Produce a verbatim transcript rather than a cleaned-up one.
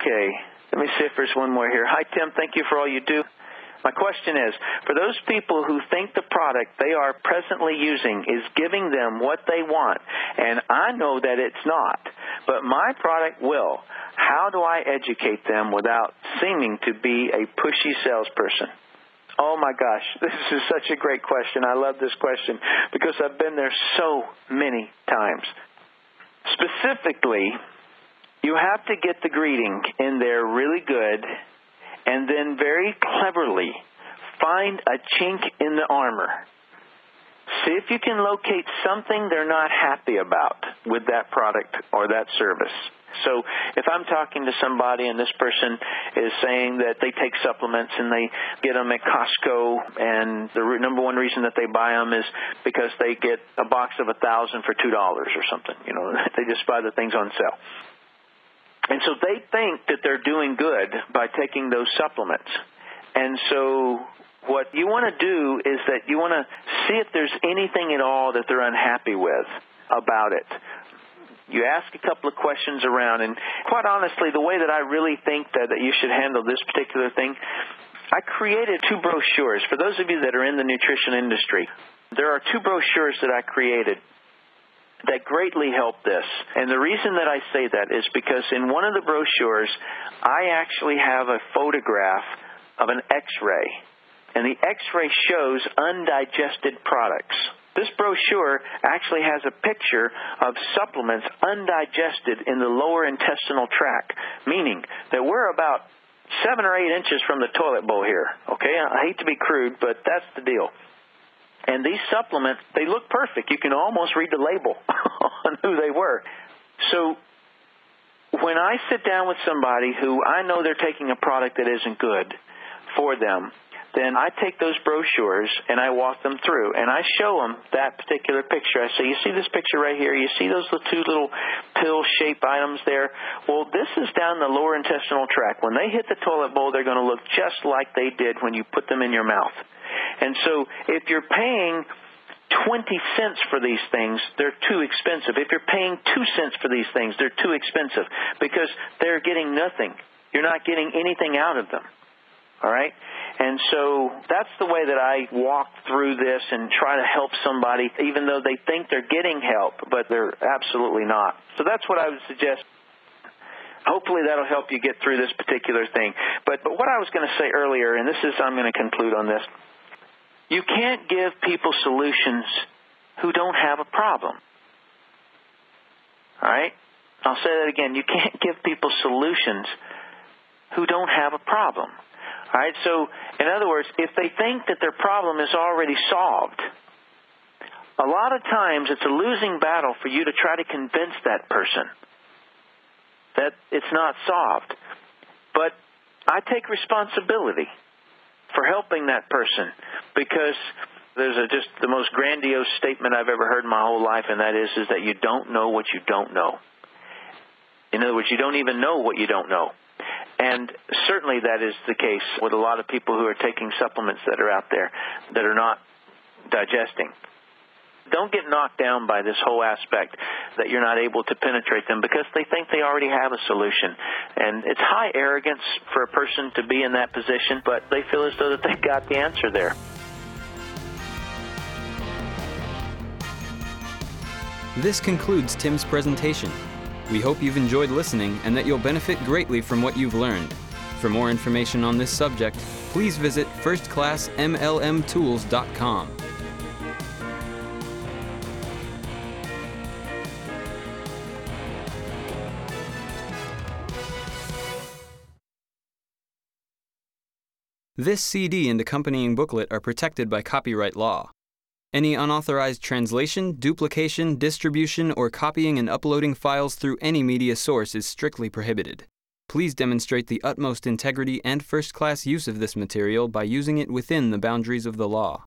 Okay, let me see if there's one more here. Hi, Tim. Thank you for all you do. My question is, for those people who think the product they are presently using is giving them what they want, and I know that it's not, but my product will, how do I educate them without seeming to be a pushy salesperson? Oh, my gosh, this is such a great question. I love this question because I've been there so many times. Specifically, you have to get the greeting in there really good and then very cleverly find a chink in the armor. See if you can locate something they're not happy about with that product or that service. So if I'm talking to somebody and this person is saying that they take supplements and they get them at Costco, and the re- number one reason that they buy them is because they get a box of a thousand for two dollars or something. You know, they just buy the things on sale. And so they think that they're doing good by taking those supplements. And so what you want to do is that you want to see if there's anything at all that they're unhappy with about it. You ask a couple of questions around, and quite honestly, the way that I really think that, that you should handle this particular thing, I created two brochures. For those of you that are in the nutrition industry, there are two brochures that I created that greatly help this. And the reason that I say that is because in one of the brochures, I actually have a photograph of an X-ray, and the X-ray shows undigested products. This brochure actually has a picture of supplements undigested in the lower intestinal tract, meaning that we're about seven or eight inches from the toilet bowl here. Okay, I hate to be crude, but that's the deal. And these supplements, they look perfect. You can almost read the label on who they were. So when I sit down with somebody who I know they're taking a product that isn't good for them, then I take those brochures and I walk them through and I show them that particular picture. I say, you see this picture right here? You see those two little pill-shaped items there? Well, this is down the lower intestinal tract. When they hit the toilet bowl, they're going to look just like they did when you put them in your mouth. And so if you're paying twenty cents for these things, they're too expensive. If you're paying two cents for these things, they're too expensive because they're getting nothing. You're not getting anything out of them. All right? And so that's the way that I walk through this and try to help somebody, even though they think they're getting help, but they're absolutely not. So that's what I would suggest. Hopefully that'll help you get through this particular thing. But, but what I was going to say earlier, and this is, I'm going to conclude on this, you can't give people solutions who don't have a problem. All right? I'll say that again. You can't give people solutions who don't have a problem. All right? So, in other words, if they think that their problem is already solved, a lot of times it's a losing battle for you to try to convince that person that it's not solved. But I take responsibility for helping that person because there's a, just the most grandiose statement I've ever heard in my whole life, and that is, is that you don't know what you don't know. In other words, you don't even know what you don't know. And certainly that is the case with a lot of people who are taking supplements that are out there that are not digesting. Don't get knocked down by this whole aspect that you're not able to penetrate them because they think they already have a solution. And it's high arrogance for a person to be in that position, but they feel as though that they've got the answer there. This concludes Tim's presentation. We hope you've enjoyed listening and that you'll benefit greatly from what you've learned. For more information on this subject, please visit first class m l m tools dot com. This C D and accompanying booklet are protected by copyright law. Any unauthorized translation, duplication, distribution, or copying and uploading files through any media source is strictly prohibited. Please demonstrate the utmost integrity and first-class use of this material by using it within the boundaries of the law.